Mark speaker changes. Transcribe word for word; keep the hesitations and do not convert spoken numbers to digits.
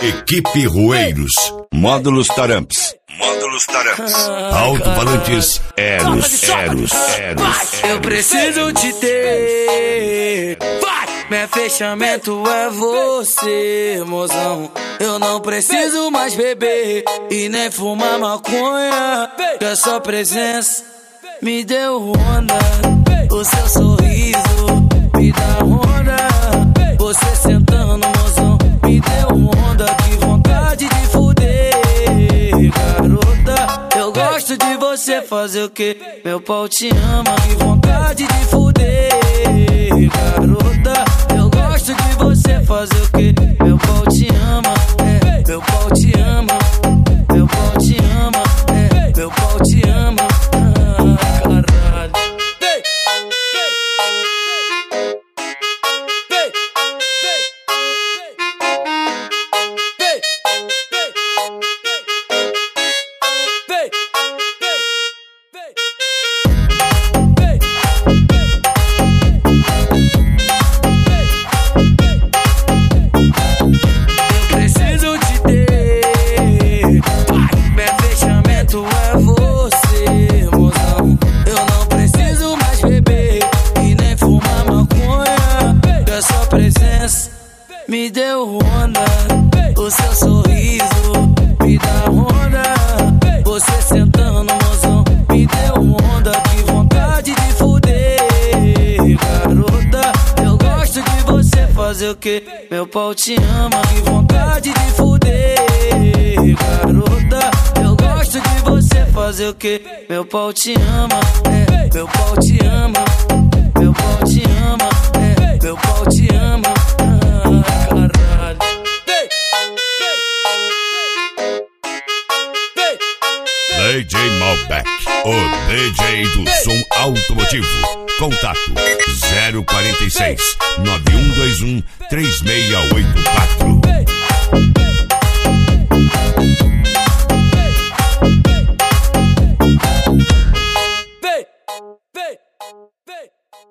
Speaker 1: Equipe Rueiros. Módulos Taramps. Módulos Taramps. Alto-falantes Eros, Eros, Eros.
Speaker 2: Eu preciso te ter. Meu fechamento é você, mozão. Eu não preciso mais beber e nem fumar maconha, que a sua presença me deu onda. O seu sorriso me dá onda. Você sentando, mozão, me deu onda. Que vontade de fuder, garota. Eu gosto de você fazer o que? Meu pau te ama. Que vontade de fuder, garota. Eu gosto de você fazer o que? Meu pau te ama, é, meu pau te ama. Meu pau te ama, é, meu pau te ama. Ah, caralho. Vem, vem, vem, vem, vem, preciso te ter. Meu fechamento é você, mozão. Eu não preciso mais beber e nem fumar maconha, que a sua presença me deu onda. O seu sorriso me dá onda. Você sentando, mozão, me deu onda. Que vontade de fuder, garota. Eu gosto de você fazer o que? Meu pau te ama. Que vontade de fuder, garota. Eu gosto de você fazer o que? Meu pau te ama, é, meu pau te ama. Meu pau te ama, é, meu pau te ama. Ah, caralho. Vem, vem,
Speaker 1: D J Malbec, o D J do som automotivo. Contato zero quarenta e seis, nove um dois um, três seis oito quatro.